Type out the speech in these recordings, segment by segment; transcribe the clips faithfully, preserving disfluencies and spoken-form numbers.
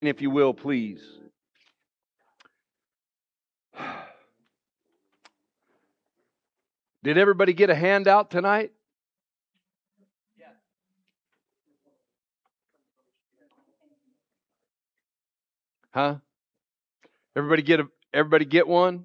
if you will, please. Did everybody get a handout tonight? Huh? Everybody get a everybody get one?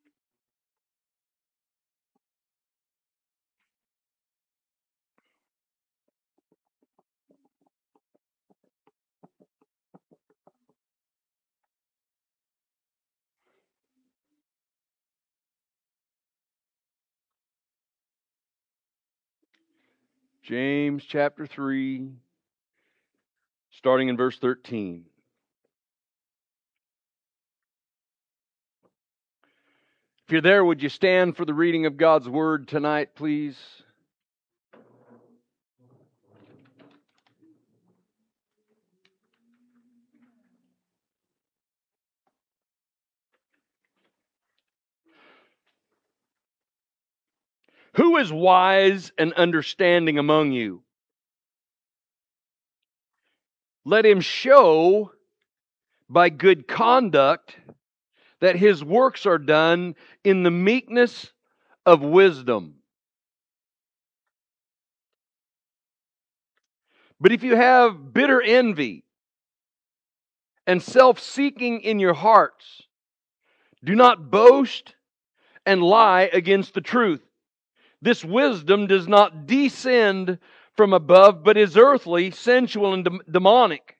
James chapter three, starting in verse thirteen. If you're there, would you stand for the reading of God's word tonight, please? Who is wise and understanding among you? Let him show by good conduct that his works are done in the meekness of wisdom. But if you have bitter envy and self-seeking in your hearts, do not boast and lie against the truth. This wisdom does not descend from above, but is earthly, sensual, and demonic.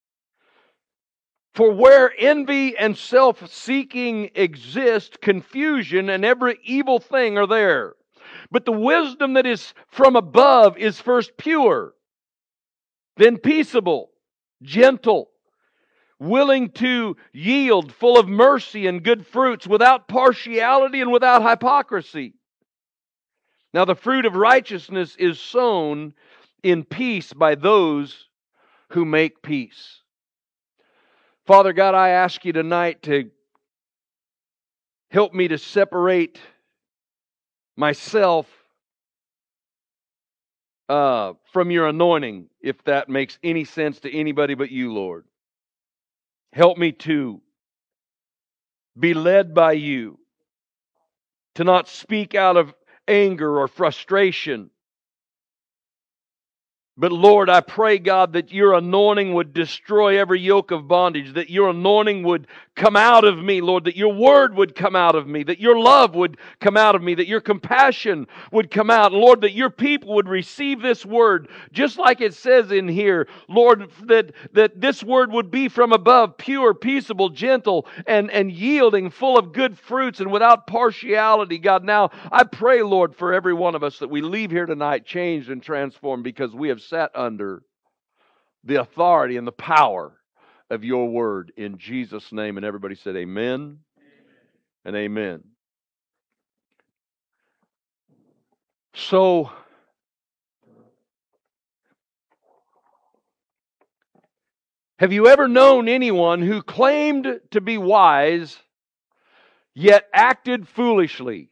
For where envy and self-seeking exist, confusion and every evil thing are there. But the wisdom that is from above is first pure, then peaceable, gentle, willing to yield, full of mercy and good fruits, without partiality and without hypocrisy. Now the fruit of righteousness is sown in peace by those who make peace. Father God, I ask you tonight to help me to separate myself uh, from your anointing, if that makes any sense to anybody but you, Lord. Help me to be led by you, to not speak out of anger or frustration. But Lord, I pray, God, that your anointing would destroy every yoke of bondage, that your anointing would come out of me, Lord, that your word would come out of me, that your love would come out of me, that your compassion would come out. Lord, that your people would receive this word, just like it says in here, Lord, that, that this word would be from above, pure, peaceable, gentle, and, and yielding, full of good fruits and without partiality, God. Now, I pray, Lord, for every one of us that we leave here tonight changed and transformed because we have sat under the authority and the power of your word in Jesus' name. And everybody said amen, amen. And amen. So, have you ever known anyone who claimed to be wise yet acted foolishly?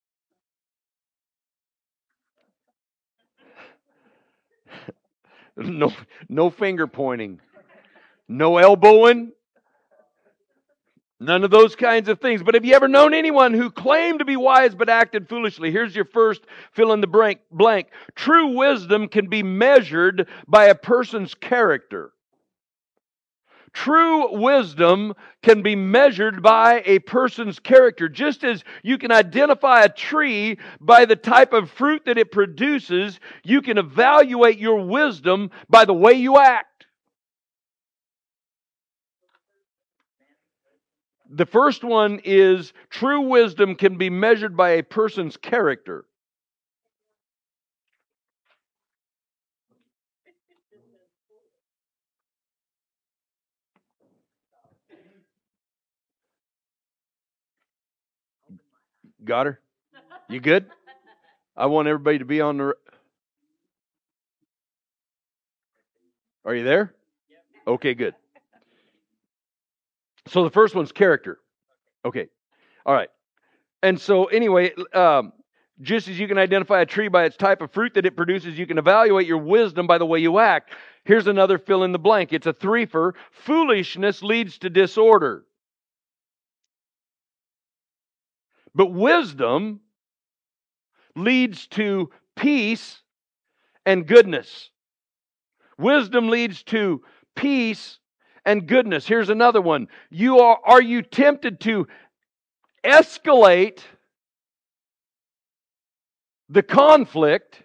No, no finger pointing, no elbowing, none of those kinds of things. But have you ever known anyone who claimed to be wise but acted foolishly? Here's your first fill in the blank. blank. True wisdom can be measured by a person's character. True wisdom can be measured by a person's character. Just as you can identify a tree by the type of fruit that it produces, you can evaluate your wisdom by the way you act. The first one is true wisdom can be measured by a person's character. Got her? You good? I want everybody to be on the... Are you there? Okay, good. So the first one's character. Okay. All right. And so anyway, um, just as you can identify a tree by its type of fruit that it produces, you can evaluate your wisdom by the way you act. Here's another fill in the blank. It's a threefer. Foolishness leads to disorder. But wisdom leads to peace and goodness. Wisdom leads to peace and goodness. Here's another one. You are, are you tempted to escalate the conflict,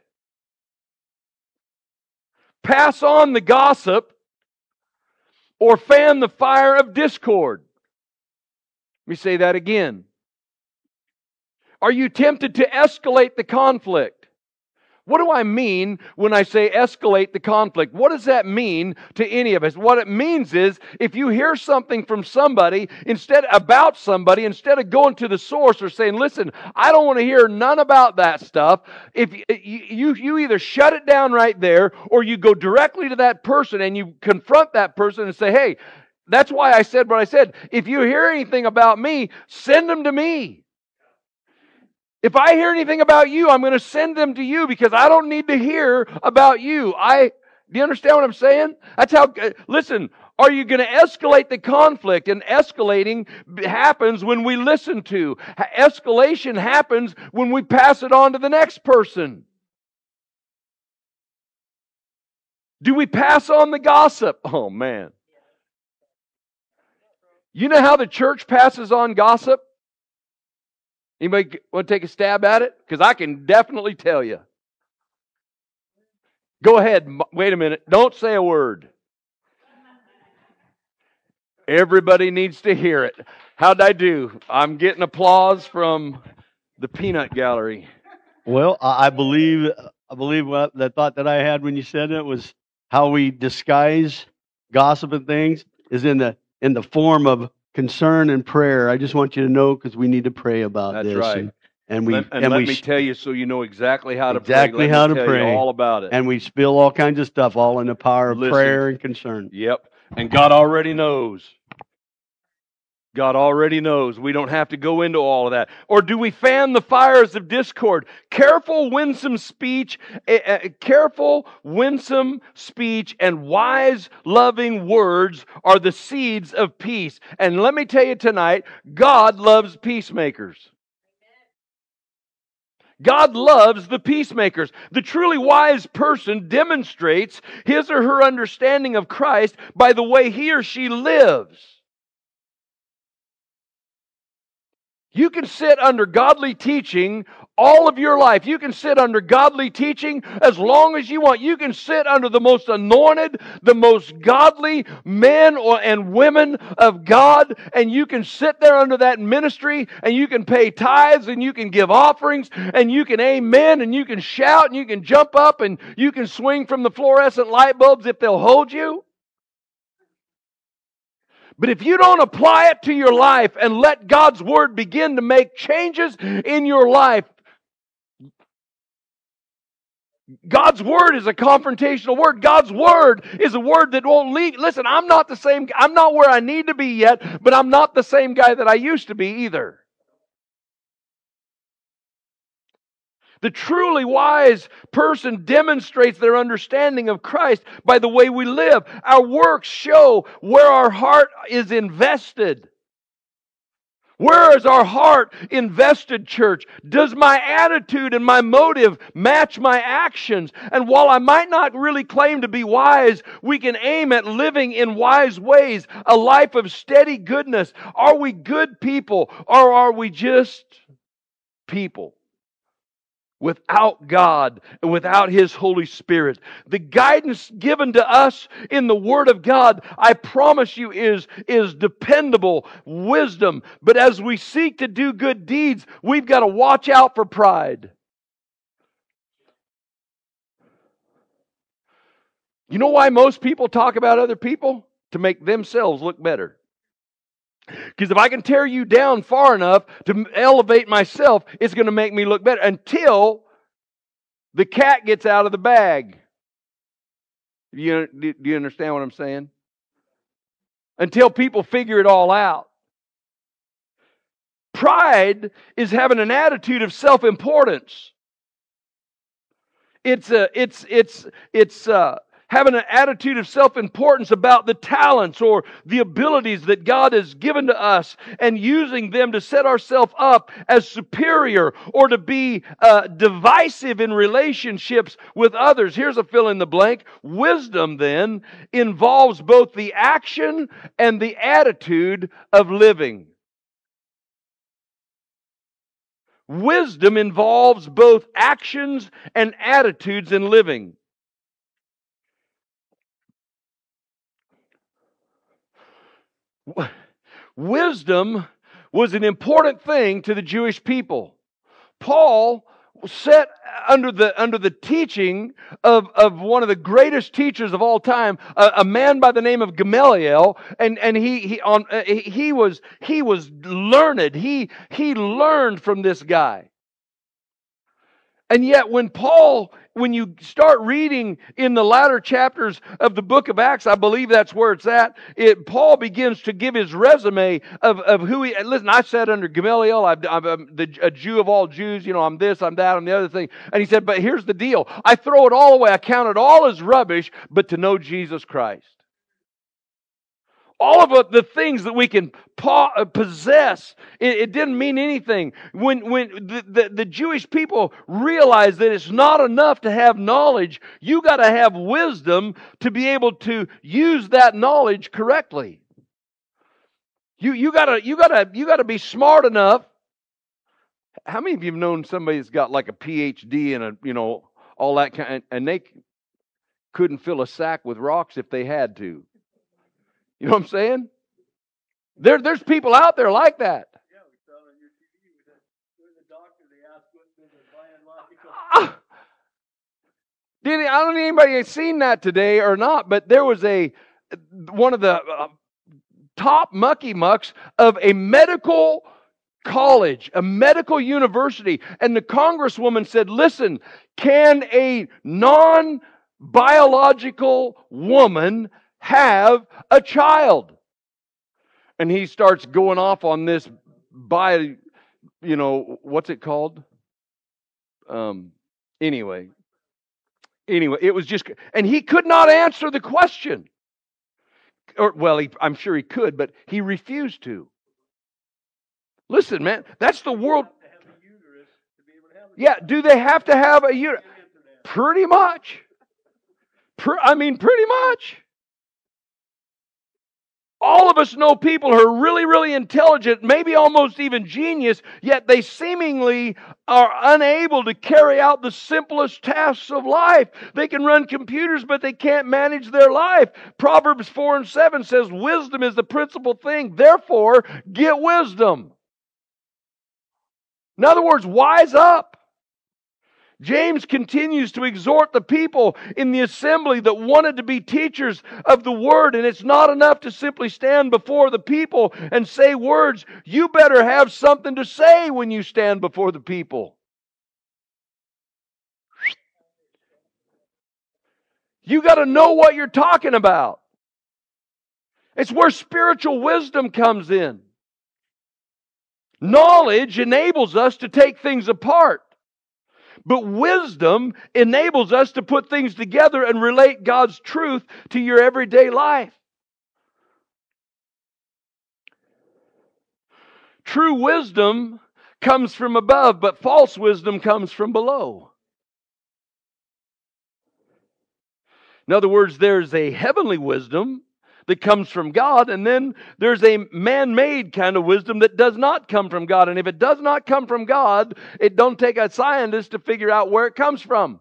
pass on the gossip, or fan the fire of discord? Let me say that again. Are you tempted to escalate the conflict? What do I mean when I say escalate the conflict? What does that mean to any of us? What it means is, if you hear something from somebody, instead about somebody, instead of going to the source or saying, listen, I don't want to hear none about that stuff, if you, you, you either shut it down right there, or you go directly to that person and you confront that person and say, hey, that's why I said what I said. If you hear anything about me, send them to me. If I hear anything about you, I'm going to send them to you, because I don't need to hear about you. I, do you understand what I'm saying? That's how, listen, are you going to escalate the conflict? And escalating happens when we listen to. Escalation happens when we pass it on to the next person. Do we pass on the gossip? Oh, man. You know how the church passes on gossip? Anybody want to take a stab at it? Because I can definitely tell you. Go ahead. Wait a minute. Don't say a word. Everybody needs to hear it. How'd I do? I'm getting applause from the peanut gallery. Well, I believe I believe what the thought that I had when you said it was how we disguise gossip and things is in the in the form of concern and prayer. I just want you to know, because we need to pray about That's this. right. And, and we let, and, and let we me tell you, so you know exactly how to exactly pray. Let how me to tell pray. You all about it. And we spill all kinds of stuff, all in the power of Listen. prayer and concern. Yep. And God already knows. God already knows. We don't have to go into all of that. Or do we fan the fires of discord? Careful, winsome speech, uh, careful, winsome speech, and wise, loving words are the seeds of peace. And let me tell you tonight, God loves peacemakers. God loves the peacemakers. The truly wise person demonstrates his or her understanding of Christ by the way he or she lives. You can sit under godly teaching all of your life. You can sit under godly teaching as long as you want. You can sit under the most anointed, the most godly men or, and women of God, and you can sit there under that ministry, and you can pay tithes, and you can give offerings, and you can amen, and you can shout, and you can jump up, and you can swing from the fluorescent light bulbs if they'll hold you. But if you don't apply it to your life and let God's Word begin to make changes in your life, God's Word is a confrontational word. God's Word is a word that won't lead. Listen, I'm not the same, I'm not where I need to be yet, but I'm not the same guy that I used to be either. The truly wise person demonstrates their understanding of Christ by the way we live. Our works show where our heart is invested. Where is our heart invested, church? Does my attitude and my motive match my actions? And while I might not really claim to be wise, we can aim at living in wise ways, a life of steady goodness. Are we good people, or are we just people? Without God and without His Holy Spirit. The guidance given to us in the Word of God, I promise you, is, is dependable wisdom. But as we seek to do good deeds, we've got to watch out for pride. You know why most people talk about other people? To make themselves look better. Because if I can tear you down far enough to elevate myself, it's going to make me look better until the cat gets out of the bag. Do you, do you understand what I'm saying? Until people figure it all out. Pride is having an attitude of self-importance. It's a, it's, it's, it's uh, having an attitude of self-importance about the talents or the abilities that God has given to us and using them to set ourselves up as superior or to be uh, divisive in relationships with others. Here's a fill in the blank. Wisdom then involves both the action and the attitude of living. Wisdom involves both actions and attitudes in living. Wisdom was an important thing to the Jewish people. Paul sat under the under the teaching of, of one of the greatest teachers of all time, a, a man by the name of Gamaliel, and, and he he on uh, he, he was he was learned. He he learned from this guy. And yet when Paul, when you start reading in the latter chapters of the book of Acts, I believe that's where it's at, it, Paul begins to give his resume of, of who he, listen, I sat under Gamaliel, I'm, I'm the, a Jew of all Jews, you know, I'm this, I'm that, I'm the other thing. And he said, but here's the deal, I throw it all away, I count it all as rubbish, but to know Jesus Christ. All of the things that we can possess, it, it didn't mean anything. When, when the, the, the Jewish people realized that it's not enough to have knowledge, you got to have wisdom to be able to use that knowledge correctly. You you gotta you gotta you gotta be smart enough. How many of you have known somebody that's got like a P H D and a you know all that kind, and they couldn't fill a sack with rocks if they had to? You know what I'm saying? There, there's people out there like that. Yeah, we saw on your T V with the doctor, they asked what the biological. Did I don't know if anybody has seen that today or not, but there was a one of the uh, top mucky mucks of a medical college, a medical university, and the congresswoman said, "Listen, can a non-biological woman have a child?" And he starts going off on this by, you know, what's it called? Um, anyway, anyway, it was just, and he could not answer the question. Or, well, he, I'm sure he could, but he refused to. Listen, man, that's the world. Yeah, do they have to have a uterus? Pretty much. I mean, pretty much. All of us know people who are really, really intelligent, maybe almost even genius, yet they seemingly are unable to carry out the simplest tasks of life. They can run computers, but they can't manage their life. Proverbs four and seven says, wisdom is the principal thing. Therefore, get wisdom. In other words, wise up. James continues to exhort the people in the assembly that wanted to be teachers of the Word, and it's not enough to simply stand before the people and say words. You better have something to say when you stand before the people. You got to know what you're talking about. It's where spiritual wisdom comes in. Knowledge enables us to take things apart. But wisdom enables us to put things together and relate God's truth to your everyday life. True wisdom comes from above, but false wisdom comes from below. In other words, there's a heavenly wisdom that comes from God, and then there's a man-made kind of wisdom that does not come from God. And if it does not come from God, it don't take a scientist to figure out where it comes from.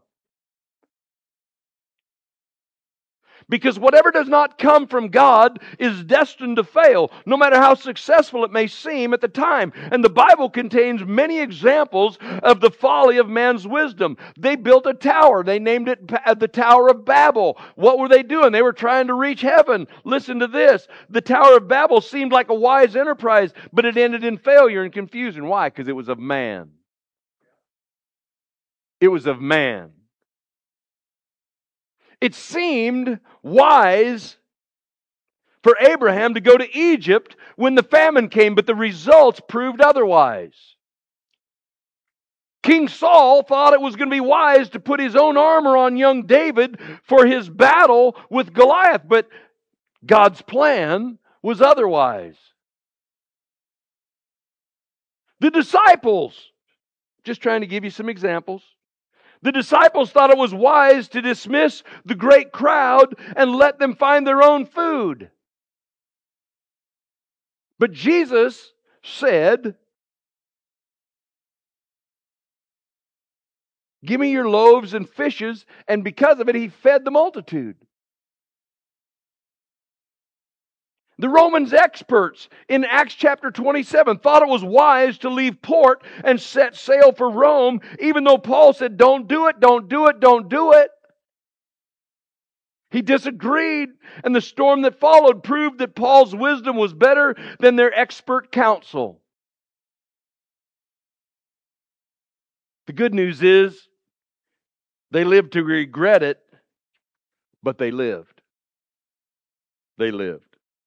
Because whatever does not come from God is destined to fail, no matter how successful it may seem at the time. And the Bible contains many examples of the folly of man's wisdom. They built a tower. They named it the Tower of Babel. What were they doing? They were trying to reach heaven. Listen to this. The Tower of Babel seemed like a wise enterprise, but it ended in failure and confusion. Why? Because it was of man. It was of man. It seemed wise for Abraham to go to Egypt when the famine came, but the results proved otherwise. King Saul thought it was going to be wise to put his own armor on young David for his battle with Goliath, but God's plan was otherwise. The disciples, just trying to give you some examples. The disciples thought it was wise to dismiss the great crowd and let them find their own food. But Jesus said, "Give me your loaves and fishes," and because of it, He fed the multitude. The Romans experts in Acts chapter twenty-seven thought it was wise to leave port and set sail for Rome, even though Paul said, "Don't do it, don't do it, don't do it." He disagreed, and the storm that followed proved that Paul's wisdom was better than their expert counsel. The good news is, they lived to regret it, but they lived. They lived.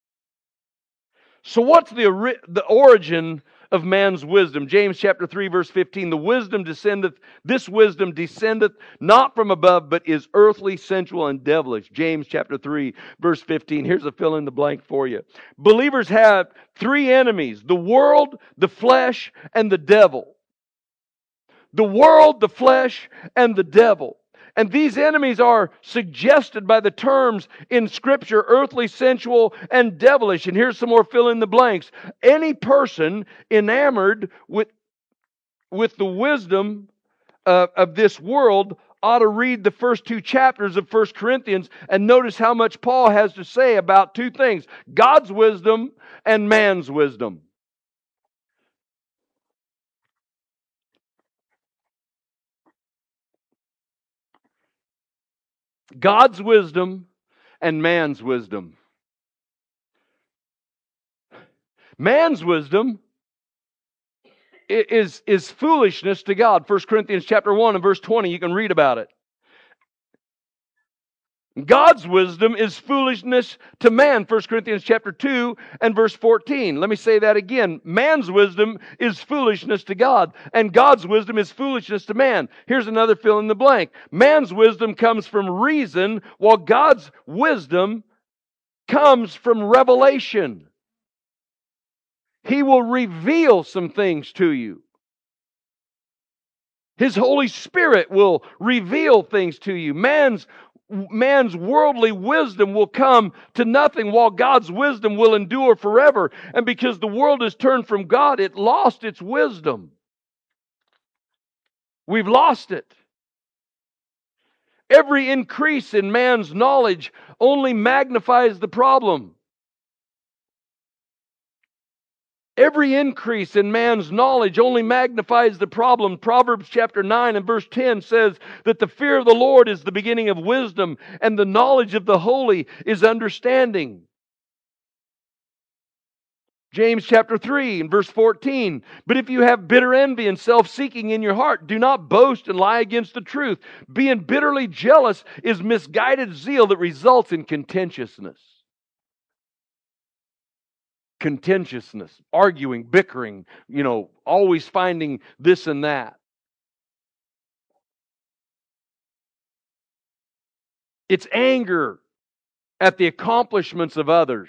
So what's the, ori- the origin of man's wisdom? James chapter three verse fifteen, the wisdom descendeth, this wisdom descendeth not from above, but is earthly, sensual, and devilish. James chapter three verse fifteen. Here's a fill in the blank for you. Believers have three enemies: the world, the flesh, and the devil. The world, the flesh, and the devil. And these enemies are suggested by the terms in Scripture: earthly, sensual, and devilish. And here's some more fill in the blanks. Any person enamored with, with the wisdom uh, of this world ought to read the first two chapters of First Corinthians and notice how much Paul has to say about two things: God's wisdom and man's wisdom. God's wisdom and man's wisdom. Man's wisdom is, is foolishness to God. First Corinthians chapter one and verse twenty, you can read about it. God's wisdom is foolishness to man. First Corinthians chapter two and verse fourteen. Let me say that again. Man's wisdom is foolishness to God, and God's wisdom is foolishness to man. Here's another fill in the blank. Man's wisdom comes from reason, while God's wisdom comes from revelation. He will reveal some things to you. His Holy Spirit will reveal things to you. Man's Man's worldly wisdom will come to nothing, while God's wisdom will endure forever. And because the world has turned from God, it lost its wisdom. We've lost it. Every increase in man's knowledge only magnifies the problem. Every increase in man's knowledge only magnifies the problem. Proverbs chapter nine and verse ten says that the fear of the Lord is the beginning of wisdom, and the knowledge of the holy is understanding. James chapter three and verse fourteen, but if you have bitter envy and self-seeking in your heart, do not boast and lie against the truth. Being bitterly jealous is misguided zeal that results in contentiousness. Contentiousness, arguing, bickering, you know, always finding this and that. It's anger at the accomplishments of others.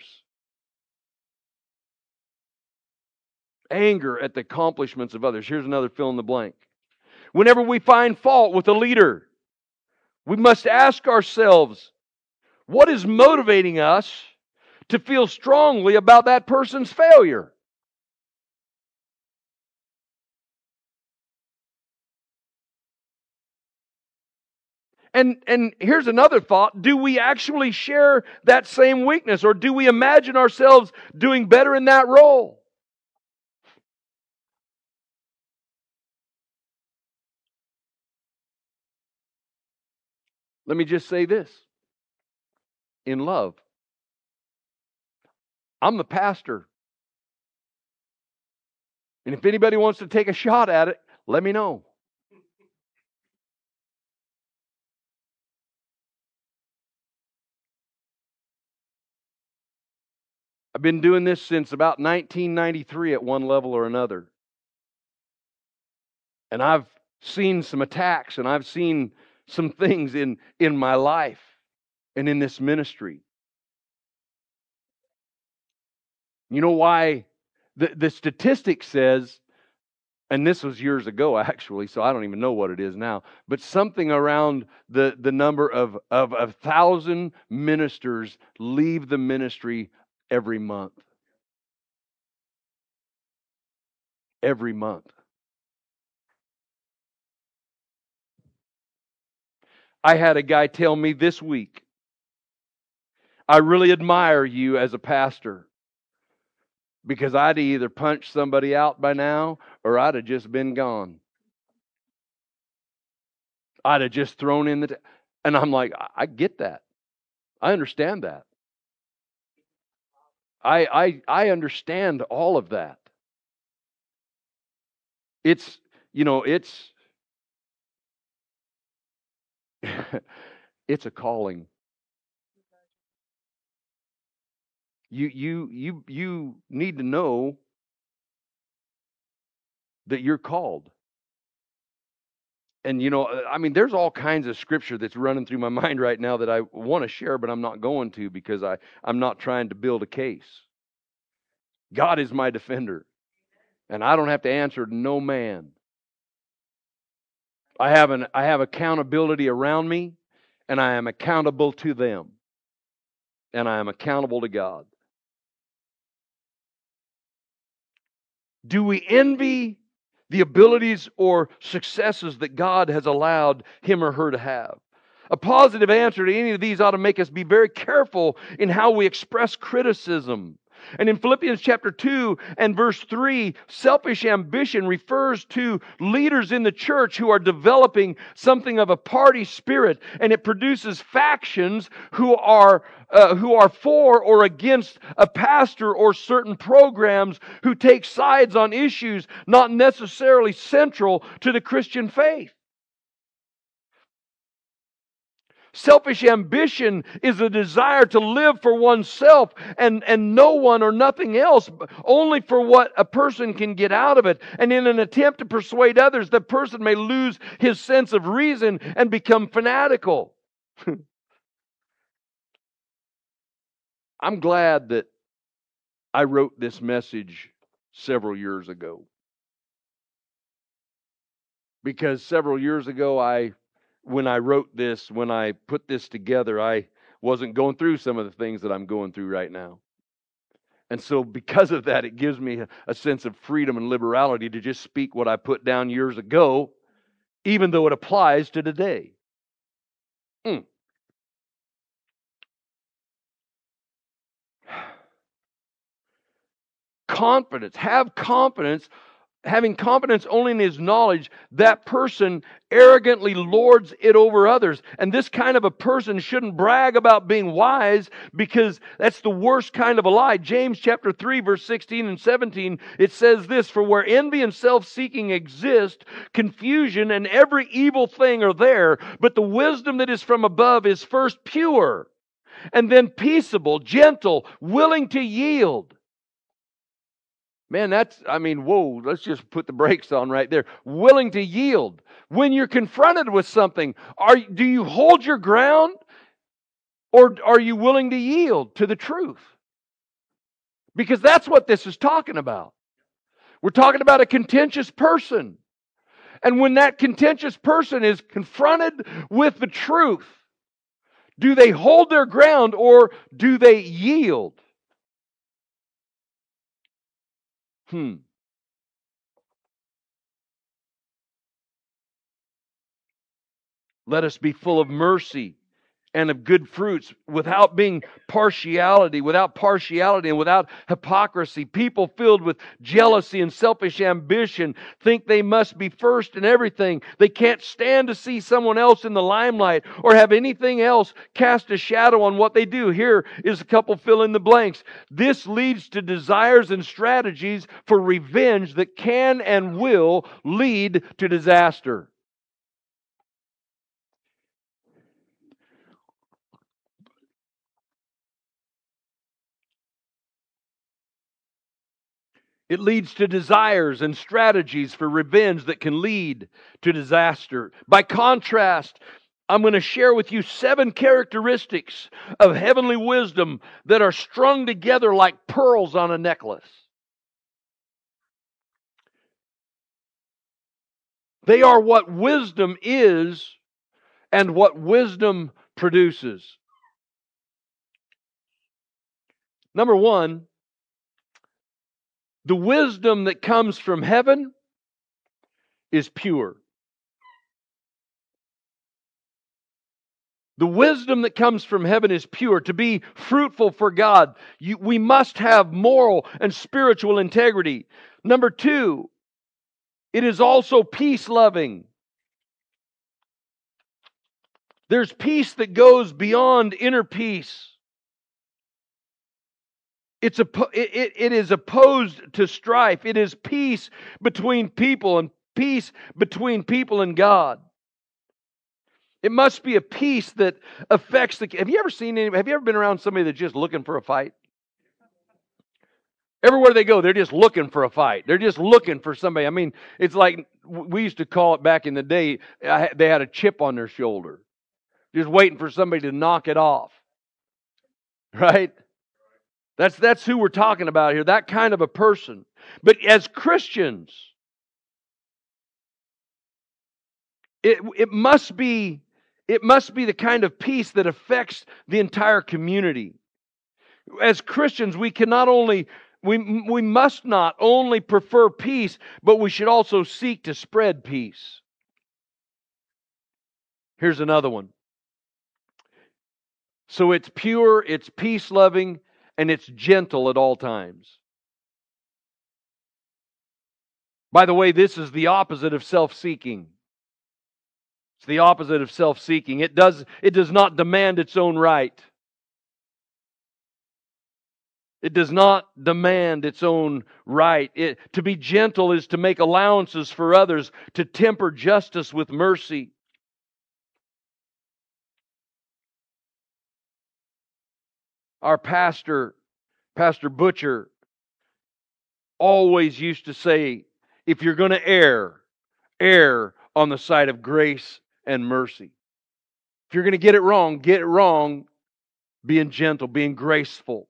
Anger at the accomplishments of others. Here's another fill in the blank. Whenever we find fault with a leader, we must ask ourselves, what is motivating us to feel strongly about that person's failure? And, and here's another thought. Do we actually share that same weakness, or do we imagine ourselves doing better in that role? Let me just say this. In love, I'm the pastor. And if anybody wants to take a shot at it, let me know. I've been doing this since about nineteen ninety-three at one level or another. And I've seen some attacks, and I've seen some things in, in my life and in this ministry. You know why? The, the statistic says, and this was years ago actually, so I don't even know what it is now, but something around the, the number of, of a thousand ministers leave the ministry every month. Every month. I had a guy tell me this week, I really admire you as a pastor, because I'd either punched somebody out by now or I'd have just been gone. I'd have just thrown in the... T-. And I'm like, I, I get that. I understand that. I, I, I understand all of that. It's, you know, it's, it's a calling. You, you, you, you need to know that you're called. And, you know, I mean, there's all kinds of scripture that's running through my mind right now that I want to share, but I'm not going to, because I, I'm not trying to build a case. God is my defender, and I don't have to answer to no man. I have an I have accountability around me, and I am accountable to them, and I am accountable to God. Do we envy the abilities or successes that God has allowed him or her to have? A positive answer to any of these ought to make us be very careful in how we express criticism. And in Philippians chapter two and verse three, selfish ambition refers to leaders in the church who are developing something of a party spirit, and it produces factions who are uh, who are for or against a pastor or certain programs, who take sides on issues not necessarily central to the Christian faith. Selfish ambition is a desire to live for oneself and, and no one or nothing else, only for what a person can get out of it. And in an attempt to persuade others, the person may lose his sense of reason and become fanatical. I'm glad that I wrote this message several years ago. Because several years ago, I when I wrote this, when I put this together, I wasn't going through some of the things that I'm going through right now. And so because of that, it gives me a, a sense of freedom and liberality to just speak what I put down years ago, even though it applies to today. Mm. Confidence. Have confidence. Having confidence only in his knowledge, that person arrogantly lords it over others. And this kind of a person shouldn't brag about being wise, because that's the worst kind of a lie. James chapter three, verse sixteen and seventeen, it says this: "For where envy and self-seeking exist, confusion and every evil thing are there. But the wisdom that is from above is first pure, and then peaceable, gentle, willing to yield." Man, that's, I mean, whoa, let's just put the brakes on right there. Willing to yield. When you're confronted with something, are do you hold your ground, or are you willing to yield to the truth? Because that's what this is talking about. We're talking about a contentious person. And when that contentious person is confronted with the truth, do they hold their ground or do they yield? Hmm. Let us be full of mercy and of good fruits, without being partiality, without partiality and without hypocrisy. People filled with jealousy and selfish ambition think they must be first in everything. They can't stand to see someone else in the limelight or have anything else cast a shadow on what they do. Here is a couple fill in the blanks. This leads to desires and strategies for revenge that can and will lead to disaster. It leads to desires and strategies for revenge that can lead to disaster. By contrast, I'm going to share with you seven characteristics of heavenly wisdom that are strung together like pearls on a necklace. They are what wisdom is and what wisdom produces. Number one, the wisdom that comes from heaven is pure. The wisdom that comes from heaven is pure. To be fruitful for God, you, we must have moral and spiritual integrity. Number two, it is also peace-loving. There's peace that goes beyond inner peace. It's a, it, it is opposed to strife. It is peace between people and peace between people and God. It must be a peace that affects the... Have you ever seen any... Have you ever been around somebody that's just looking for a fight? Everywhere they go, they're just looking for a fight. They're just looking for somebody. I mean, it's like we used to call it back in the day, they had a chip on their shoulder. Just waiting for somebody to knock it off. Right? That's, that's who we're talking about here, that kind of a person. But as Christians, it, it must be, it must be the kind of peace that affects the entire community. As Christians, we can not only, we, we must not only prefer peace, but we should also seek to spread peace. Here's another one. So it's pure, it's peace-loving, and it's gentle at all times. By the way, this is the opposite of self-seeking. It's the opposite of self-seeking. It does, it does not demand its own right. It does not demand its own right. It, to be gentle is to make allowances for others, to temper justice with mercy. Our pastor, Pastor Butcher, always used to say, if you're going to err, err on the side of grace and mercy. If you're going to get it wrong, get it wrong being gentle, being graceful.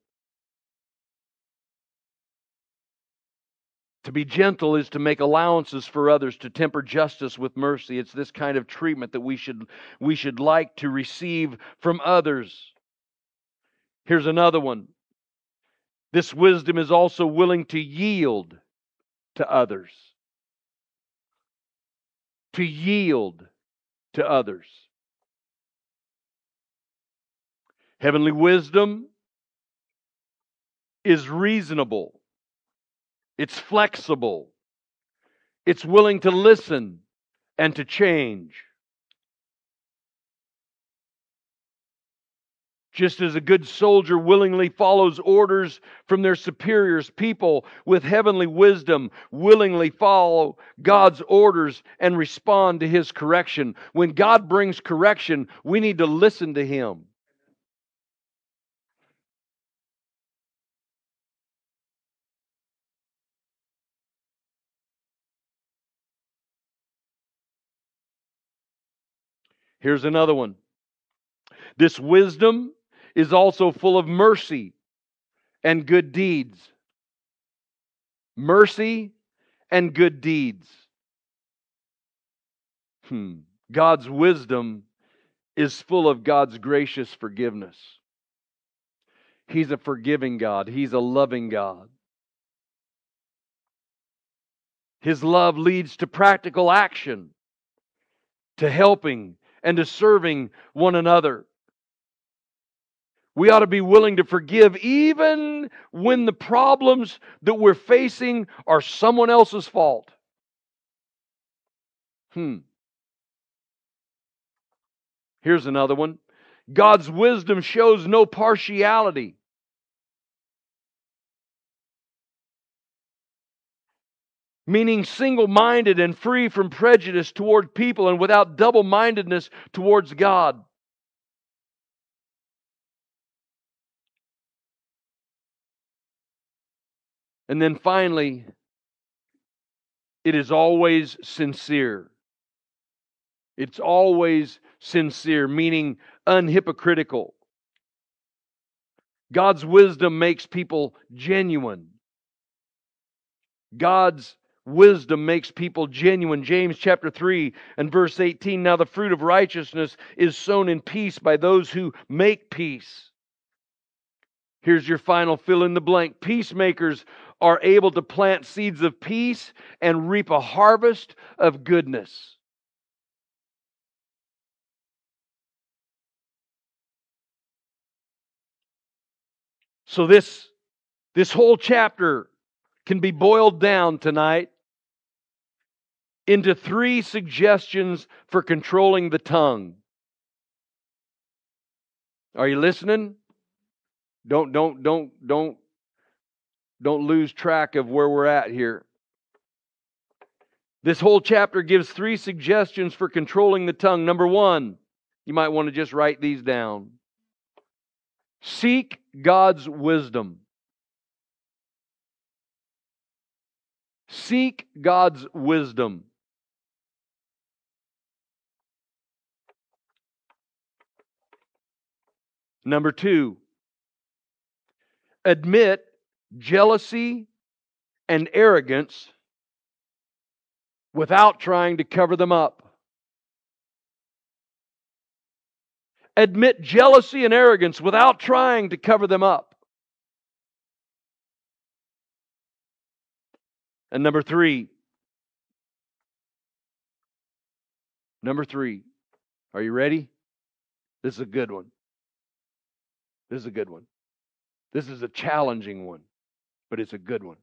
To be gentle is to make allowances for others, to temper justice with mercy. It's this kind of treatment that we should, we should like to receive from others. Here's another one. This wisdom is also willing to yield to others. To yield to others. Heavenly wisdom is reasonable. It's flexible. It's willing to listen and to change. Just as a good soldier willingly follows orders from their superiors, people with heavenly wisdom willingly follow God's orders and respond to His correction. When God brings correction, we need to listen to Him. Here's another one. This wisdom is also full of mercy and good deeds. Mercy and good deeds. Hmm. God's wisdom is full of God's gracious forgiveness. He's a forgiving God. He's a loving God. His love leads to practical action, to helping and to serving one another. We ought to be willing to forgive even when the problems that we're facing are someone else's fault. Hmm. Here's another one. God's wisdom shows no partiality. Meaning single-minded and free from prejudice toward people and without double-mindedness towards God. And then finally, it is always sincere. It's always sincere, meaning unhypocritical. God's wisdom makes people genuine. God's wisdom makes people genuine. James chapter three and verse eighteen. Now the fruit of righteousness is sown in peace by those who make peace. Here's your final fill in the blank. Peacemakers are able to plant seeds of peace and reap a harvest of goodness. So this, this whole chapter can be boiled down tonight into three suggestions for controlling the tongue. Are you listening? Don't don't don't don't don't lose track of where we're at here. This whole chapter gives three suggestions for controlling the tongue. Number one, you might want to just write these down. Seek God's wisdom. Seek God's wisdom. Number two, admit jealousy and arrogance without trying to cover them up. Admit jealousy and arrogance without trying to cover them up. And number three, number three, are you ready? This is a good one. This is a good one. This is a challenging one, but it's a good one.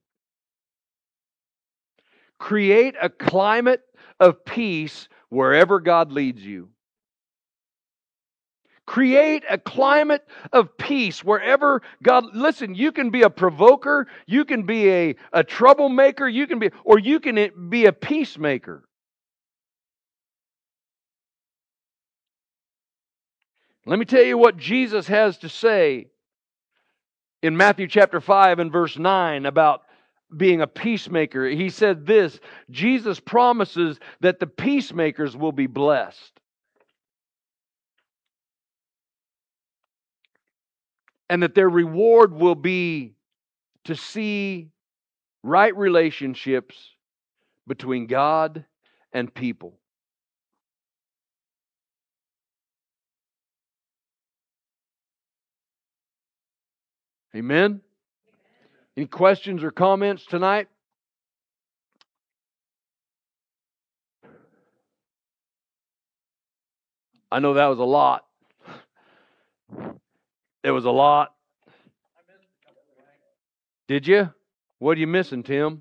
Create a climate of peace wherever God leads you. Create a climate of peace wherever God... Listen, you can be a provoker, you can be a, a troublemaker, you can be, or you can be a peacemaker. Let me tell you what Jesus has to say in Matthew chapter five and verse nine about being a peacemaker. He said this, Jesus promises that the peacemakers will be blessed. And that their reward will be to see right relationships between God and people. Amen? Any questions or comments tonight? I know that was a lot. It was a lot. Did you? What are you missing, Tim?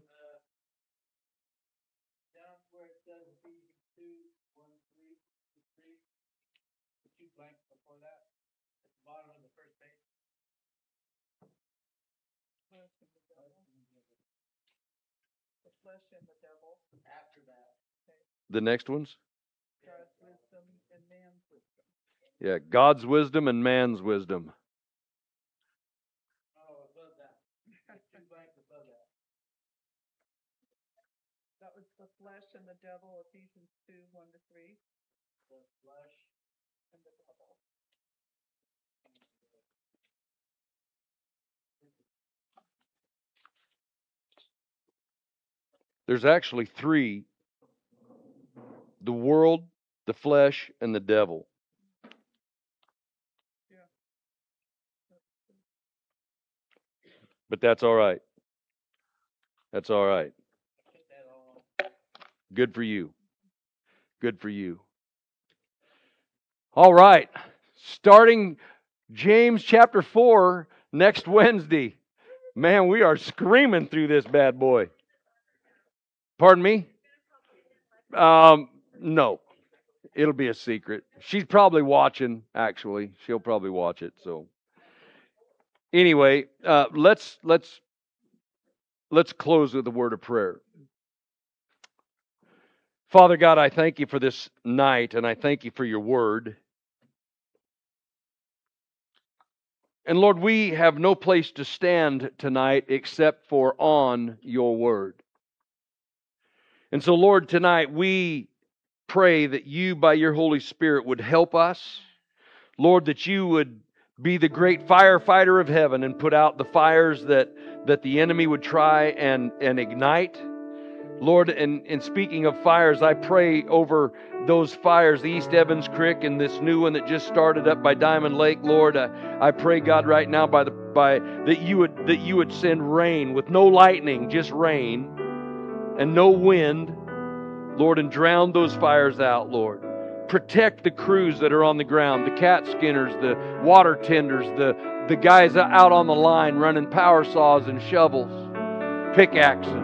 The next ones? Yeah, God's wisdom and man's wisdom. That was the flesh and the devil, Ephesians two, one to three. The flesh and the devil. There's actually three. The world, the flesh, and the devil. Yeah. But that's all right. That's all right. Good for you. Good for you. All right. Starting James chapter four next Wednesday. Man, we are screaming through this bad boy. Pardon me? Um, no. It'll be a secret. She's probably watching, actually. She'll probably watch it. So anyway, uh, let's let's let's close with a word of prayer. Father God, I thank you for this night, and I thank you for your word. And Lord, we have no place to stand tonight except for on your word. And so, Lord, tonight we pray that you, by your Holy Spirit, would help us. Lord, that you would be the great firefighter of heaven and put out the fires that, that the enemy would try and, and ignite. Lord, and, and speaking of fires, I pray over those fires, the East Evans Creek and this new one that just started up by Diamond Lake. Lord, I, I pray, God, right now by the by that you would that you would send rain with no lightning, just rain and no wind, Lord, and drown those fires out, Lord. Protect the crews that are on the ground, the cat skinners, the water tenders, the, the guys out on the line running power saws and shovels, pickaxes.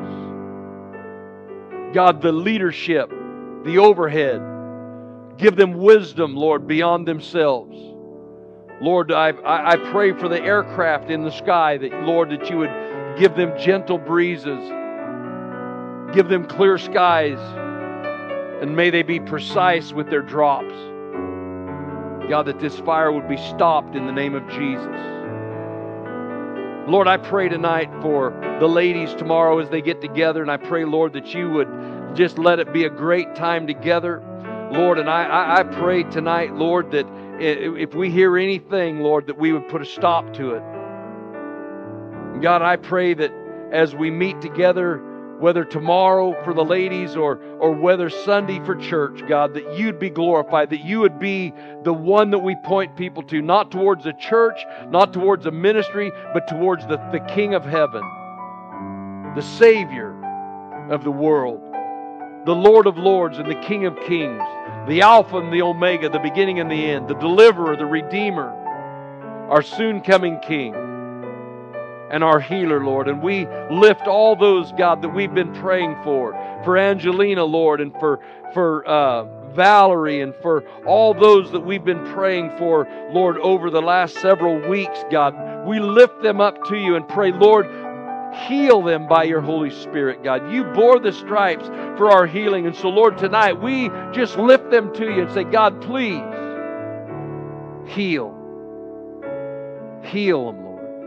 God, the leadership, the overhead, give them wisdom, Lord, beyond themselves. Lord, I, I, I pray for the aircraft in the sky, that Lord, that you would give them gentle breezes, give them clear skies, and may they be precise with their drops. God, that this fire would be stopped in the name of Jesus. Lord, I pray tonight for the ladies tomorrow as they get together, and I pray, Lord, that you would just let it be a great time together. Lord, and I, I, I pray tonight, Lord, that if we hear anything, Lord, that we would put a stop to it. God, I pray that as we meet together, whether tomorrow for the ladies or, or whether Sunday for church, God, that you'd be glorified, that you would be the one that we point people to, not towards a church, not towards a ministry, but towards the, the King of heaven, the Savior of the world, the Lord of lords and the King of kings, the Alpha and the Omega, the beginning and the end, the Deliverer, the Redeemer, our soon coming King, and our healer, Lord. And we lift all those, God, that we've been praying for. For Angelina, Lord, and for, for uh, Valerie, and for all those that we've been praying for, Lord, over the last several weeks, God. We lift them up to you and pray, Lord, heal them by your Holy Spirit, God. You bore the stripes for our healing. And so, Lord, tonight we just lift them to you and say, God, please heal. Heal them, Lord.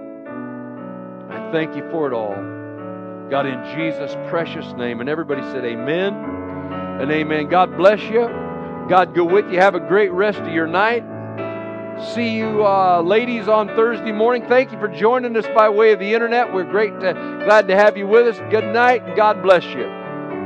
I thank you for it all. God, in Jesus' precious name. And everybody said amen and amen. God bless you. God go with you. Have a great rest of your night. See you uh, ladies on Thursday morning. Thank you for joining us by way of the internet. We're great to, glad to have you with us. Good night and God bless you.